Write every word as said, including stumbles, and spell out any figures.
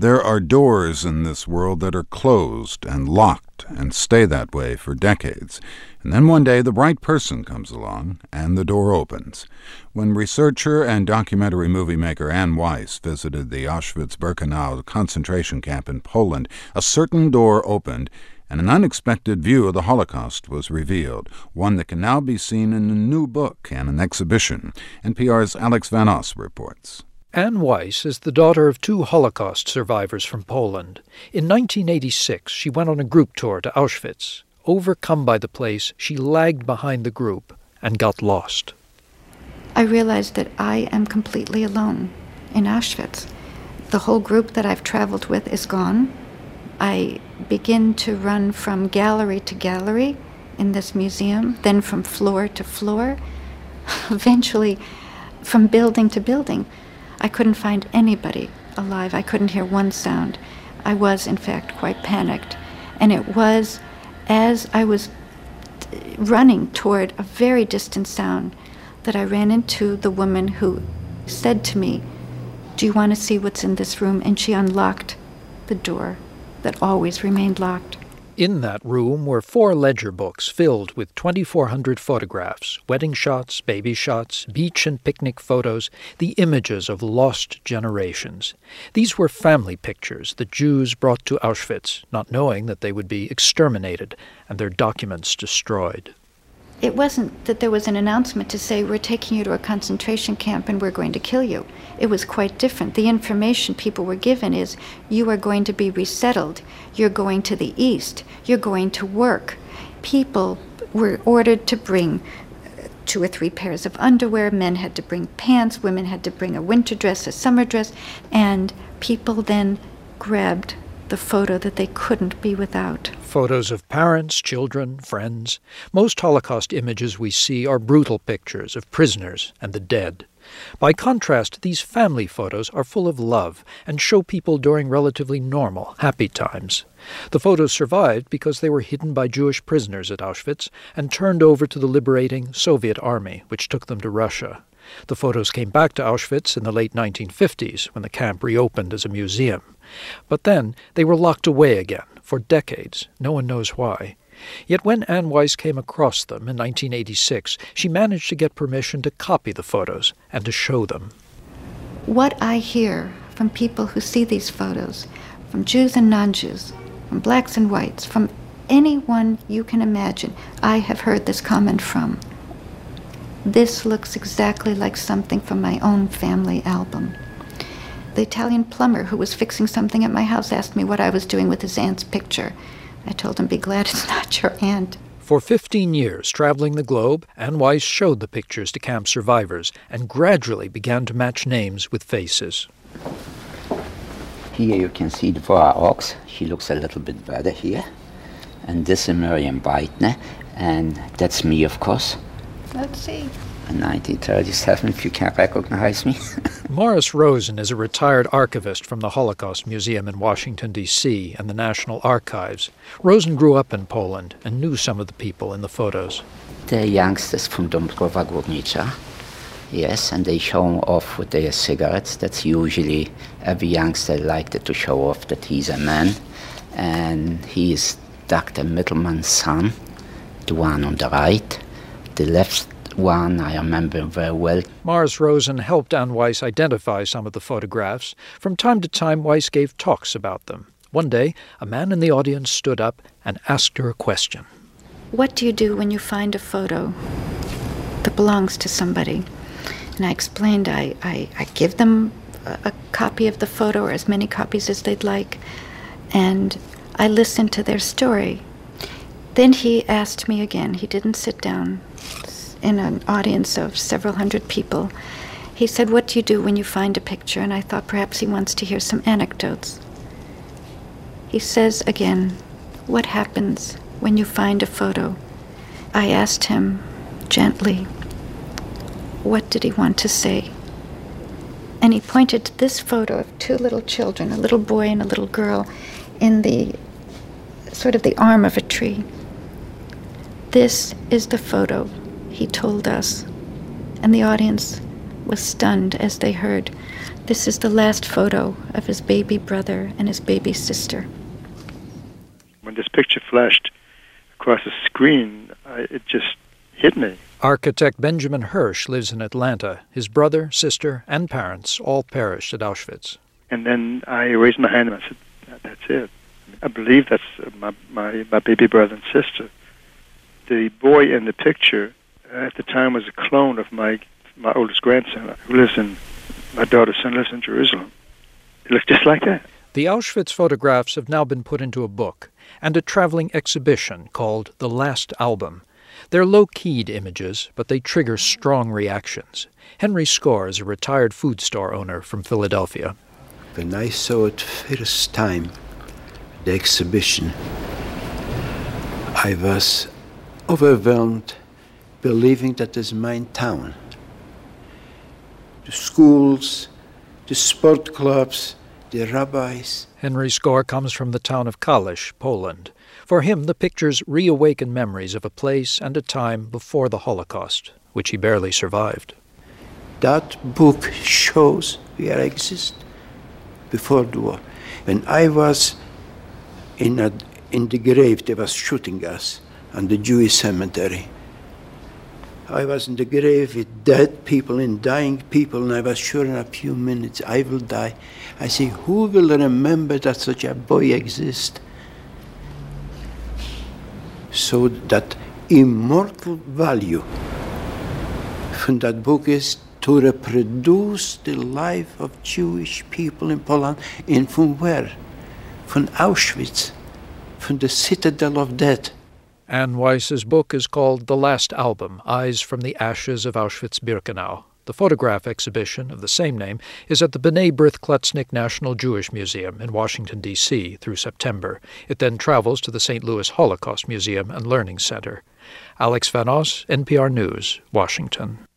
There are doors in this world that are closed and locked and stay that way for decades. And then one day the right person comes along and the door opens. When researcher and documentary movie maker Anne Weiss visited the Auschwitz-Birkenau concentration camp in Poland, a certain door opened and an unexpected view of the Holocaust was revealed, one that can now be seen in a new book and an exhibition. N P R's Alex Van Oss reports. Anne Weiss is the daughter of two Holocaust survivors from Poland. In nineteen eighty-six, she went on a group tour to Auschwitz. Overcome by the place, she lagged behind the group and got lost. I realized that I am completely alone in Auschwitz. The whole group that I've traveled with is gone. I begin to run from gallery to gallery in this museum, then from floor to floor, eventually from building to building. I couldn't find anybody alive. I couldn't hear one sound. I was, in fact, quite panicked. And it was as I was t- running toward a very distant sound that I ran into the woman who said to me, "Do you want to see what's in this room?" And she unlocked the door that always remained locked. In that room were four ledger books filled with twenty-four hundred photographs, wedding shots, baby shots, beach and picnic photos, the images of lost generations. These were family pictures that Jews brought to Auschwitz, not knowing that they would be exterminated and their documents destroyed. It wasn't that there was an announcement to say, "We're taking you to a concentration camp and we're going to kill you." It was quite different. The information people were given is, you are going to be resettled. You're going to the east. You're going to work. People were ordered to bring two or three pairs of underwear. Men had to bring pants. Women had to bring a winter dress, a summer dress. And people then grabbed the photo that they couldn't be without. Photos of parents, children, friends. Most Holocaust images we see are brutal pictures of prisoners and the dead. By contrast, these family photos are full of love and show people during relatively normal, happy times. The photos survived because they were hidden by Jewish prisoners at Auschwitz and turned over to the liberating Soviet army, which took them to Russia. The photos came back to Auschwitz in the late nineteen fifties, when the camp reopened as a museum. But then they were locked away again, for decades. No one knows why. Yet when Anne Weiss came across them in nineteen eighty-six, she managed to get permission to copy the photos and to show them. What I hear from people who see these photos, from Jews and non-Jews, from blacks and whites, from anyone you can imagine, I have heard this comment from. This looks exactly like something from my own family album. The Italian plumber who was fixing something at my house asked me what I was doing with his aunt's picture. I told him, "Be glad it's not your aunt." For fifteen years, traveling the globe, Anne Weiss showed the pictures to camp survivors and gradually began to match names with faces. Here you can see Dvora Ox. She looks a little bit better here. And this is Miriam Beitner. And that's me, of course. Let's see. In nineteen thirty-seven, if you can't recognize me. Morris Rosen is a retired archivist from the Holocaust Museum in Washington, D C and the National Archives. Rosen grew up in Poland and knew some of the people in the photos. They're youngsters from Dąbrowa Górnicza. Yes, and they show off with their cigarettes. That's usually every youngster liked to show off that he's a man. And he is Doctor Mittelmann's son, the one on the right. The left one I remember very well. Morris Rosen helped Anne Weiss identify some of the photographs. From time to time, Weiss gave talks about them. One day, a man in the audience stood up and asked her a question. What do you do when you find a photo that belongs to somebody? And I explained I, I, I give them a, a copy of the photo, or as many copies as they'd like, and I listen to their story. Then he asked me again. He didn't sit down in an audience of several hundred people. He said, "What do you do when you find a picture?" And I thought perhaps he wants to hear some anecdotes. He says again, "What happens when you find a photo?" I asked him gently, what did he want to say? And he pointed to this photo of two little children, a little boy and a little girl, in the sort of the arm of a tree. "This is the photo," he told us, and the audience was stunned as they heard This is the last photo of his baby brother and his baby sister. When this picture flashed across the screen, I, it just hit me. Architect Benjamin Hirsch lives in Atlanta. His brother, sister, and parents all perished at Auschwitz. And then I raised my hand and I said, that, that's it. I believe that's my, my, my baby brother and sister. The boy in the picture at the time was a clone of my my oldest grandson, who lives in, my daughter's son lives in Jerusalem. It looked just like that. The Auschwitz photographs have now been put into a book and a traveling exhibition called The Last Album. They're low-keyed images, but they trigger strong reactions. Henry Score is a retired food store owner from Philadelphia. When I saw it first time, the exhibition, I was overwhelmed, believing that is my town. The schools, the sport clubs, the rabbis. Henry Score comes from the town of Kalisz, Poland. For him, the pictures reawaken memories of a place and a time before the Holocaust, which he barely survived. That book shows where I exist before the war. When I was in, a, in the grave, they was shooting us on the Jewish cemetery. I was in the grave with dead people and dying people, and I was sure in a few minutes I will die. I say, who will remember that such a boy exists? So that immortal value from that book is to reproduce the life of Jewish people in Poland, and from where? From Auschwitz, from the citadel of death. Anne Weiss's book is called The Last Album, Eyes from the Ashes of Auschwitz-Birkenau. The photograph exhibition of the same name is at the B'nai B'rith Klutznick National Jewish Museum in Washington, D C through September. It then travels to the Saint Louis Holocaust Museum and Learning Center. Alex Van Oss, N P R News, Washington.